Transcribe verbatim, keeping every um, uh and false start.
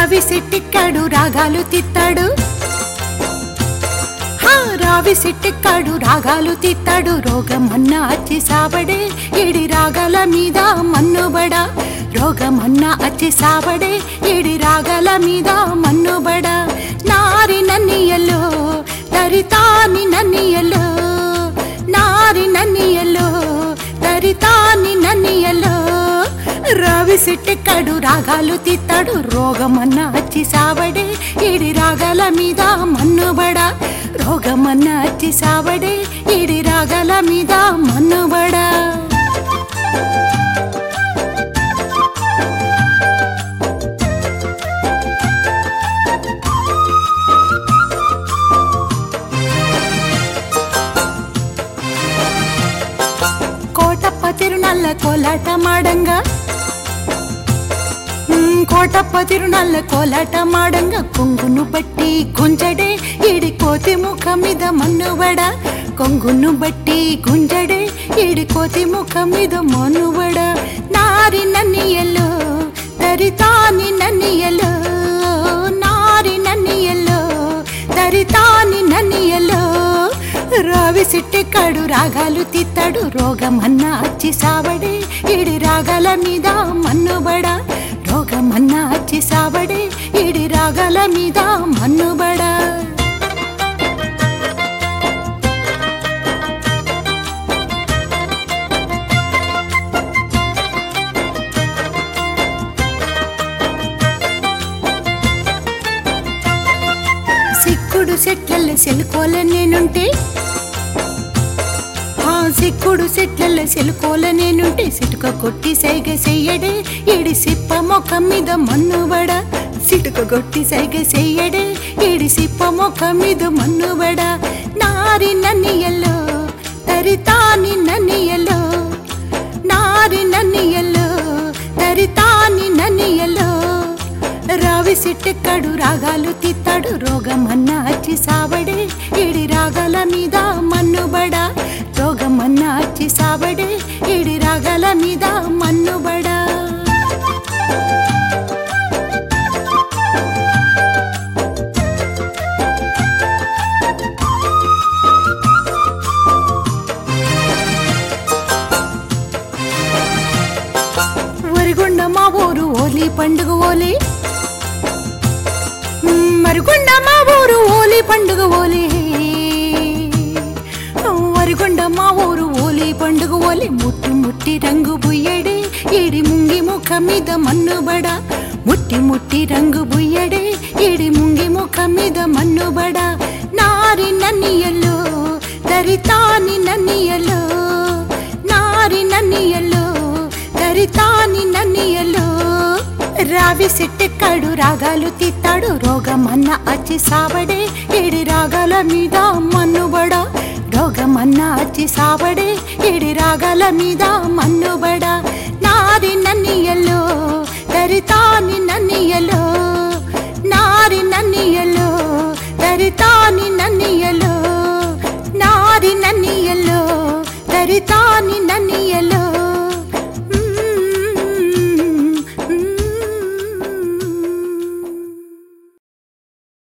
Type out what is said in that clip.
రావి సిట్టిక్కాడు రాగాలు తిత్తాడు, రావి సిట్టిక్కాడు రాగాలు తిత్తాడు. రోగమన్నా అచ్చి సాబడే ఏడి రాగాల మీద మన్నుబడ, రోగమన్నా అచ్చి సాబడే ఏడి రాగాల మీద మన్నుబడ. నారి నన్నియలో తరితాని నన్నియలో, నారి నన్నియలో తరితాని నన్నియలో. రావి సిట్టిక్కాడు రాగాలు తిత్తాడు, రోగమన్నా అచ్చి సాబడే ఏడి రాగాల మీద మన్నుబడ, రోగమన్నా అచ్చి సాబడే ఏడి రాగాల మీద మన్నుబడ. కోటప్ప తిరునల్ల కోలాట మాడంగా, కోటప్ప తిరునల్ల కోలాట మాడంగా. కొంగును బట్టి గుంజడే ఈడి కోతి ముఖం మీద మన్నుబడ, కొంగును బట్టి గుంజడే ఈడి కోతి ముఖం మీద మన్నుబడ. నారి నన్నియలో తరితాని నన్నియలో, నారి నన్నియలో తరితాని నన్నియలో. రావి సిట్టిక్కాడు రాగాలు తిత్తాడు, రోగమన్నా అచ్చి సాబడే ఈడి రాగాల మీద మన్నుబడ, రోగమన్నా అచ్చి సాబడే ఈడి రాగాల మీద మన్నుబడ. సిక్కుడు సెట్లల్ల సెలుకోల నేనుంటే, సిక్కుడు సెట్లల్ల సెలుకోల నేనుంటే. సిటుక కొట్టి సైగ చెయ్యడే ఈడి సిప్ప మొఖం మీద మన్నుబడ, సిటుక కొట్టి సైగ చెయ్యడే ఈడి సిప్ప మొఖం మీద మన్నుబడ. నారి నన్నియలో తరితాని నన్నియలో, నారి నన్నియలో తరితాని నన్నియలో. రావి సిట్టిక్కాడు రాగాలు తిత్తాడు, రోగమన్నా అచ్చి సాబడే ఈడి రాగాల మీద మన్నుబడ, రోగమన్నా అచ్చి సాబడే ఈడి రాగాల మీద మన్నుబడ. వరిగొండ మా ఊరు ఓలి పండుగ ఓలి, మరిగొండ మా ఊరు ఓలి పండుగ ఓలి, వరిగొండ మా ఊరు ఓలి పండుగ ఓలి. ముట్టి ముట్టి రంగు బుయ్యడే ఈడి ముంగి ముఖం మీద మన్నుబడ, ముట్టి ముట్టి రంగు బుయ్యడే ఈడి ముంగి ముఖం మీద మన్నుబడ. నారి నన్నియలో తరితాని నన్నియలో, నారి నన్నియలో తరితాని నన్నియలో. రావి సిట్టిక్కాడు రాగాలు తిత్తాడు, రోగమన్నా అచ్చి సాబడే ఏడి రాగాల మీద మన్నుబడ, రోగమన్నా అచ్చి సాబడే ఏడి రాగాల మీద మన్నుబడ. నారి నన్నియలో తరితాని నన్నియలో, నారి నన్నియలో తరితాని నన్నియలో, నారి నన్నియలో తరితాని నన్నియలో.